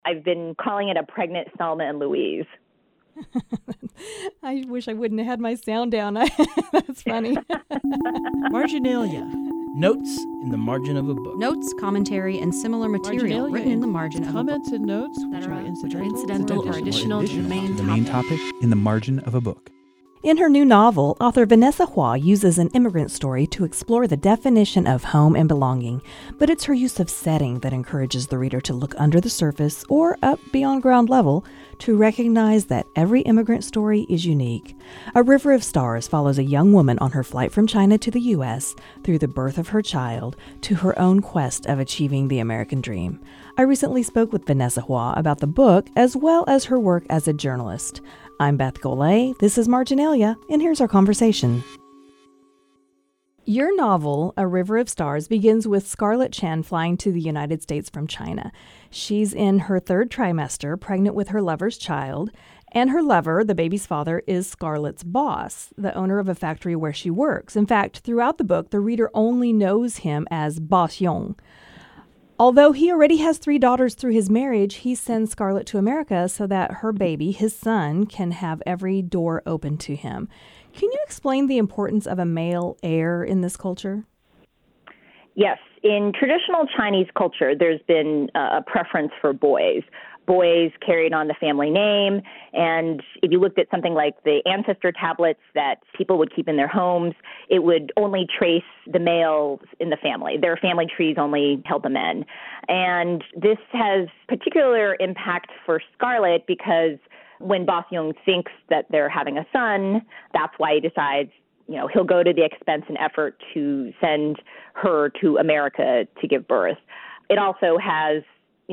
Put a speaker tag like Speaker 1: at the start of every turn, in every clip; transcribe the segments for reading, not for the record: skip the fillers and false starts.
Speaker 1: I've been calling it a pregnant Thelma and Louise.
Speaker 2: I wish I wouldn't have had my sound down. That's funny.
Speaker 3: Marginalia. Notes in the margin of a book.
Speaker 4: Notes, commentary, and similar material written in the margin of a book.
Speaker 5: Comments and notes which are incidental
Speaker 4: or additional to the
Speaker 6: main topic in the margin of a book.
Speaker 2: In her new novel, author Vanessa Hua uses an immigrant story to explore the definition of home and belonging, but it's her use of setting that encourages the reader to look under the surface or up beyond ground level to recognize that every immigrant story is unique. A River of Stars follows a young woman on her flight from China to the U.S. through the birth of her child to her own quest of achieving the American dream. I recently spoke with Vanessa Hua about the book as well as her work as a journalist. I'm Beth Golay, this is Marginalia, and here's our conversation. Your novel, A River of Stars, begins with Scarlett Chen flying to the United States from China. She's in her third trimester, pregnant with her lover's child, and her lover, the baby's father, is Scarlett's boss, the owner of a factory where she works. In fact, throughout the book, the reader only knows him as Boss Yong. Although he already has 3 daughters through his marriage, he sends Scarlett to America so that her baby, his son, can have every door open to him. Can you explain the importance of a male heir in this culture?
Speaker 1: Yes. In traditional Chinese culture, there's been a preference for boys. Boys carried on the family name, and if you looked at something like the ancestor tablets that people would keep in their homes, it would only trace the males in the family. Their family trees only held the men. And this has particular impact for Scarlett because when Boss Yong thinks that they're having a son, that's why he decides, he'll go to the expense and effort to send her to America to give birth. It also has,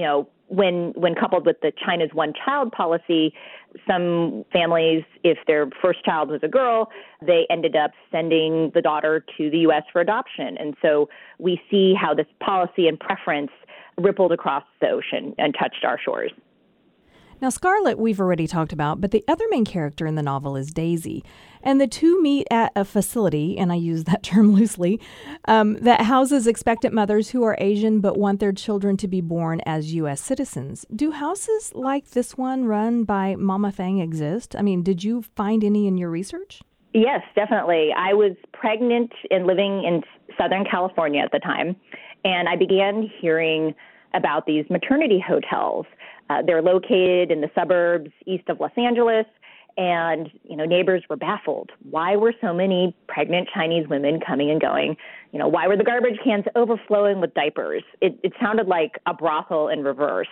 Speaker 1: when coupled with the China's one-child policy, some families, if their first child was a girl, they ended up sending the daughter to the U.S. for adoption. And so we see how this policy and preference rippled across the ocean and touched our shores.
Speaker 2: Now, Scarlett, we've already talked about, but the other main character in the novel is Daisy. And the two meet at a facility, and I use that term loosely, that houses expectant mothers who are Asian but want their children to be born as U.S. citizens. Do houses like this one run by Mama Fang exist? I mean, did you find any in your research?
Speaker 1: Yes, definitely. I was pregnant and living in Southern California at the time, and I began hearing about these maternity hotels. They're located in the suburbs east of Los Angeles, and neighbors were baffled. Why were so many pregnant Chinese women coming and going? Why were the garbage cans overflowing with diapers? It sounded like a brothel in reverse.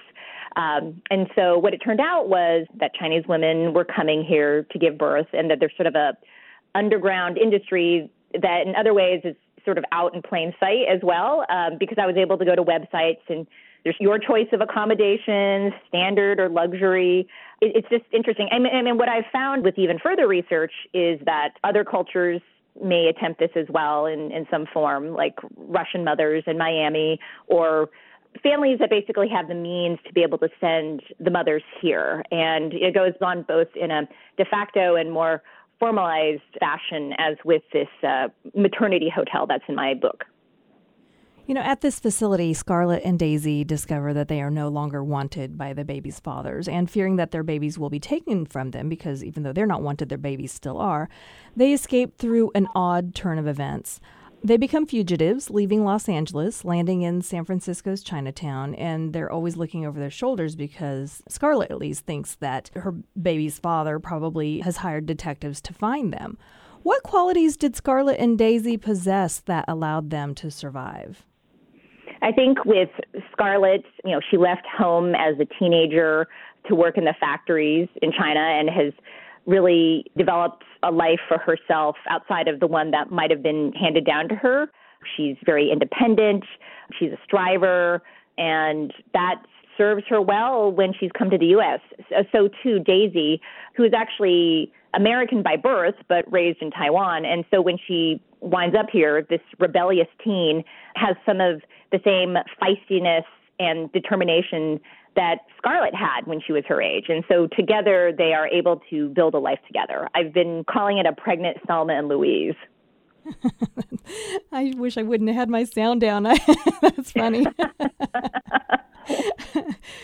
Speaker 1: And so what it turned out was that Chinese women were coming here to give birth, and that there's sort of a underground industry that in other ways is sort of out in plain sight as well, because I was able to go to websites and there's your choice of accommodations, standard or luxury. It's just interesting. I mean, what I've found with even further research is that other cultures may attempt this as well in some form, like Russian mothers in Miami, or families that basically have the means to be able to send the mothers here. And it goes on both in a de facto and more formalized fashion as with this maternity hotel that's in my book.
Speaker 2: At this facility, Scarlett and Daisy discover that they are no longer wanted by the baby's fathers, and fearing that their babies will be taken from them because even though they're not wanted, their babies still are, they escape through an odd turn of events. They become fugitives, leaving Los Angeles, landing in San Francisco's Chinatown, and they're always looking over their shoulders because Scarlett at least thinks that her baby's father probably has hired detectives to find them. What qualities did Scarlett and Daisy possess that allowed them to survive?
Speaker 1: I think with Scarlett, she left home as a teenager to work in the factories in China and has really developed a life for herself outside of the one that might have been handed down to her. She's very independent. She's a striver, and that serves her well when she's come to the U.S. So too, Daisy, who is actually American by birth but raised in Taiwan. And so when she winds up here, this rebellious teen has some of the same feistiness and determination that Scarlett had when she was her age. And so together they are able to build a life together. I've been calling it a pregnant Thelma and Louise.
Speaker 2: I wish I wouldn't have had my sound down. That's funny.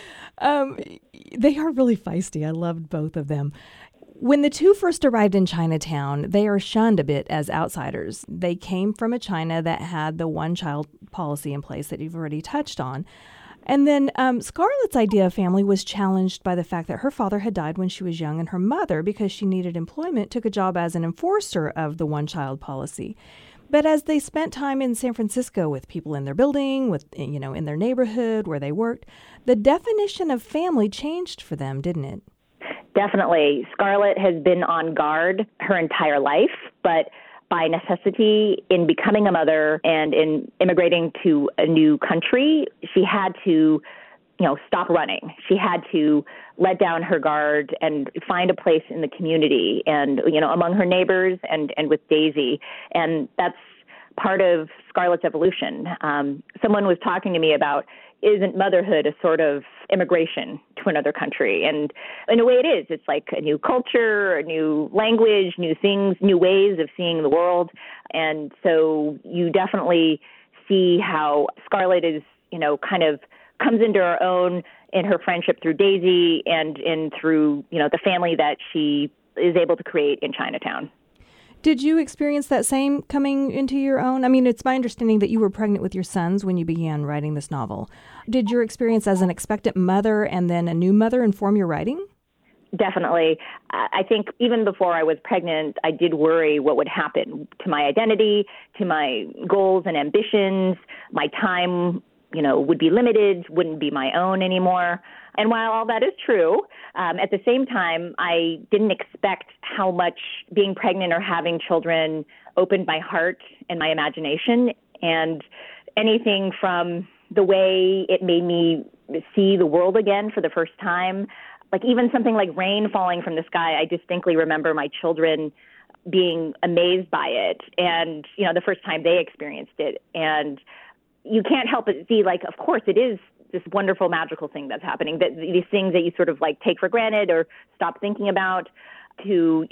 Speaker 2: They are really feisty. I loved both of them. When the two first arrived in Chinatown, they are shunned a bit as outsiders. They came from a China that had the one-child policy in place that you've already touched on. And then Scarlett's idea of family was challenged by the fact that her father had died when she was young, and her mother, because she needed employment, took a job as an enforcer of the one-child policy. But as they spent time in San Francisco with people in their building, in their neighborhood where they worked, the definition of family changed for them, didn't it?
Speaker 1: Definitely. Scarlett has been on guard her entire life, but by necessity, in becoming a mother and in immigrating to a new country, she had to, stop running. She had to let down her guard and find a place in the community and, among her neighbors and with Daisy. And that's part of Scarlett's evolution. Someone was talking to me about, isn't motherhood a sort of immigration to another country? And in a way it is. It's like a new culture, a new language, new things, new ways of seeing the world. And so you definitely see how Scarlett is, kind of comes into her own in her friendship through Daisy and through, the family that she is able to create in Chinatown.
Speaker 2: Did you experience that same coming into your own? I mean, it's my understanding that you were pregnant with your sons when you began writing this novel. Did your experience as an expectant mother and then a new mother inform your writing?
Speaker 1: Definitely. I think even before I was pregnant, I did worry what would happen to my identity, to my goals and ambitions. My time, would be limited, wouldn't be my own anymore. And while all that is true, at the same time, I didn't expect how much being pregnant or having children opened my heart and my imagination, and anything from the way it made me see the world again for the first time. Like even something like rain falling from the sky, I distinctly remember my children being amazed by it and, the first time they experienced it. And you can't help but see, of course it is this wonderful, magical thing that's happening, that these things that you sort of take for granted or stop thinking about to,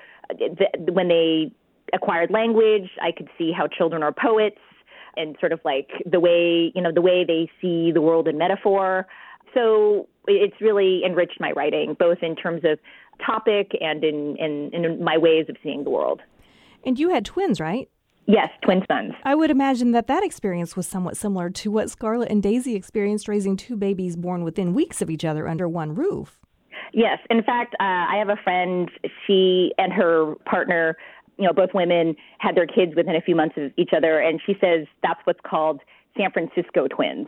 Speaker 1: when they acquired language, I could see how children are poets and sort of the way they see the world in metaphor. So it's really enriched my writing, both in terms of topic and in my ways of seeing the world.
Speaker 2: And you had twins, right?
Speaker 1: Yes, twin sons.
Speaker 2: I would imagine that experience was somewhat similar to what Scarlett and Daisy experienced raising two babies born within weeks of each other under one roof.
Speaker 1: Yes. In fact, I have a friend, she and her partner, both women, had their kids within a few months of each other, and she says that's what's called San Francisco twins.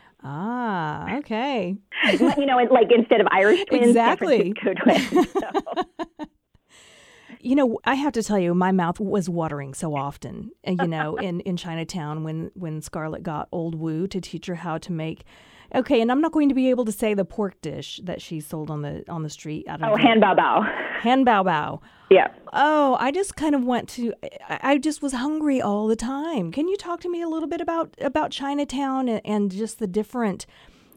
Speaker 2: Ah, okay.
Speaker 1: Instead of Irish twins,
Speaker 2: exactly.
Speaker 1: San Francisco twins. So.
Speaker 2: I have to tell you, my mouth was watering so often, in Chinatown when Scarlett got Old Wu to teach her how to make. Okay, and I'm not going to be able to say the pork dish that she sold on the street.
Speaker 1: Han bao bao.
Speaker 2: Han bao bao.
Speaker 1: Yeah.
Speaker 2: Oh, I just kind of I just was hungry all the time. Can you talk to me a little bit about Chinatown and just the different,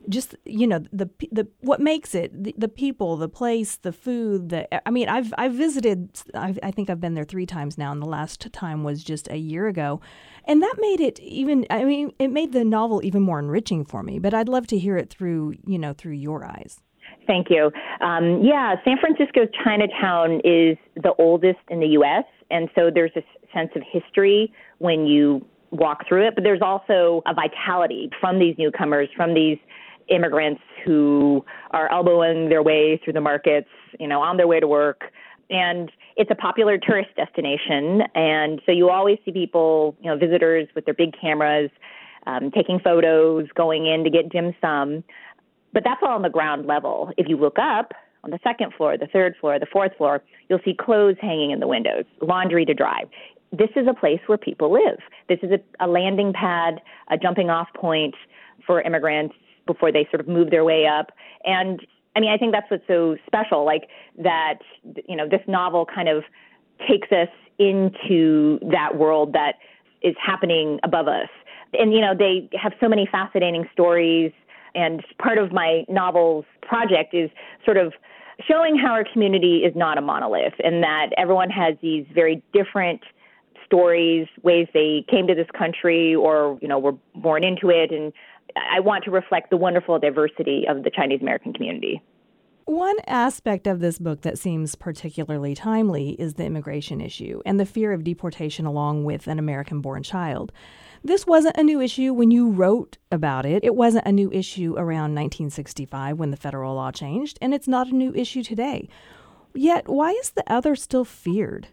Speaker 2: the what makes it, the people, the place, the food. I've visited. I think I've been there 3 times now, and the last time was just a year ago, and that made it it made the novel even more enriching for me. But I'd love to hear it through your eyes.
Speaker 1: Thank you. San Francisco's Chinatown is the oldest in the U.S., and so there's a sense of history when you walk through it, but there's also a vitality from these newcomers, from these immigrants who are elbowing their way through the markets, on their way to work. And it's a popular tourist destination. And so you always see people, visitors with their big cameras, taking photos, going in to get dim sum. But that's all on the ground level. If you look up on the 2nd floor, the 3rd floor, the 4th floor, you'll see clothes hanging in the windows, laundry to dry. This is a place where people live. This is a landing pad, a jumping off point for immigrants before they sort of move their way up. And I think that's what's so special, that, this novel kind of takes us into that world that is happening above us. And, they have so many fascinating stories. And part of my novel's project is sort of showing how our community is not a monolith and that everyone has these very different stories, ways they came to this country or, were born into it. And I want to reflect the wonderful diversity of the Chinese American community.
Speaker 2: One aspect of this book that seems particularly timely is the immigration issue and the fear of deportation along with an American-born child. This wasn't a new issue when you wrote about it. It wasn't a new issue around 1965 when the federal law changed, and it's not a new issue today. Yet, why is the other still feared?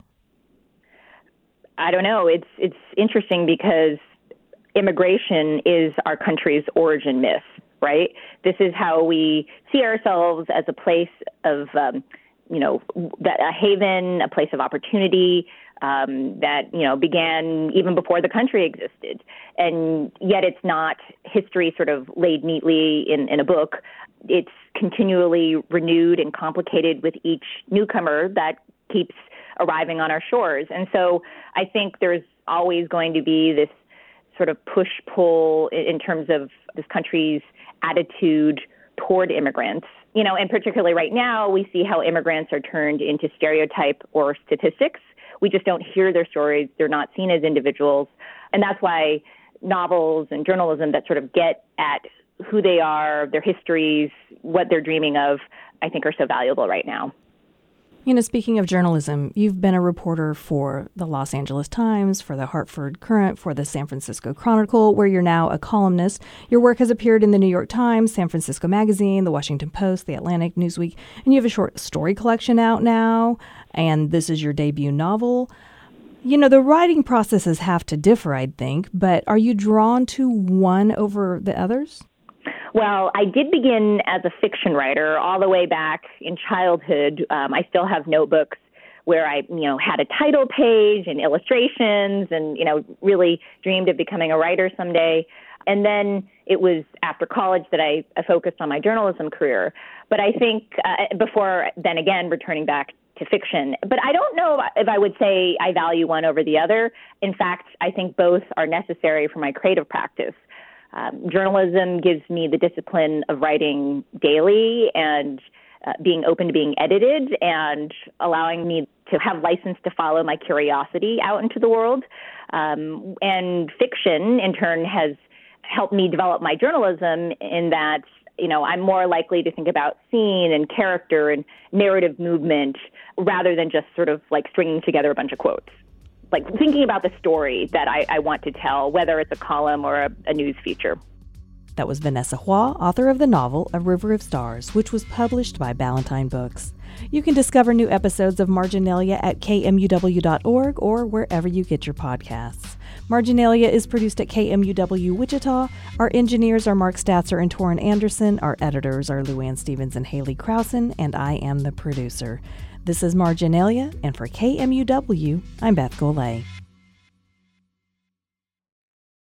Speaker 1: I don't know. It's interesting because immigration is our country's origin myth, right? This is how we see ourselves as a place of, a haven, a place of opportunity that, began even before the country existed. And yet it's not history sort of laid neatly in a book. It's continually renewed and complicated with each newcomer that keeps arriving on our shores. And so I think there's always going to be this sort of push-pull in terms of this country's attitude toward immigrants. And particularly right now, we see how immigrants are turned into stereotype or statistics. We just don't hear their stories. They're not seen as individuals. And that's why novels and journalism that sort of get at who they are, their histories, what they're dreaming of, I think are so valuable right now.
Speaker 2: Speaking of journalism, you've been a reporter for the Los Angeles Times, for the Hartford Courant, for the San Francisco Chronicle, where you're now a columnist. Your work has appeared in the New York Times, San Francisco Magazine, the Washington Post, the Atlantic, Newsweek, and you have a short story collection out now, and this is your debut novel. The writing processes have to differ, I'd think, but are you drawn to one over the others?
Speaker 1: Well, I did begin as a fiction writer all the way back in childhood. I still have notebooks where I, had a title page and illustrations and, really dreamed of becoming a writer someday. And then it was after college that I focused on my journalism career. But I think before then again, returning back to fiction. But I don't know if I would say I value one over the other. In fact, I think both are necessary for my creative practice. Journalism gives me the discipline of writing daily and being open to being edited and allowing me to have license to follow my curiosity out into the world. And fiction, in turn, has helped me develop my journalism in that, I'm more likely to think about scene and character and narrative movement rather than just sort of like stringing together a bunch of quotes. Like thinking about the story that I want to tell, whether it's a column or a news feature.
Speaker 2: That was Vanessa Hua, author of the novel A River of Stars, which was published by Ballantine Books. You can discover new episodes of Marginalia at kmuw.org or wherever you get your podcasts. Marginalia is produced at KMUW Wichita. Our engineers are Mark Statzer and Torrin Anderson. Our editors are Luann Stevens and Haley Krausen, and I am the producer. This is Marginalia, and for KMUW, I'm Beth Golay.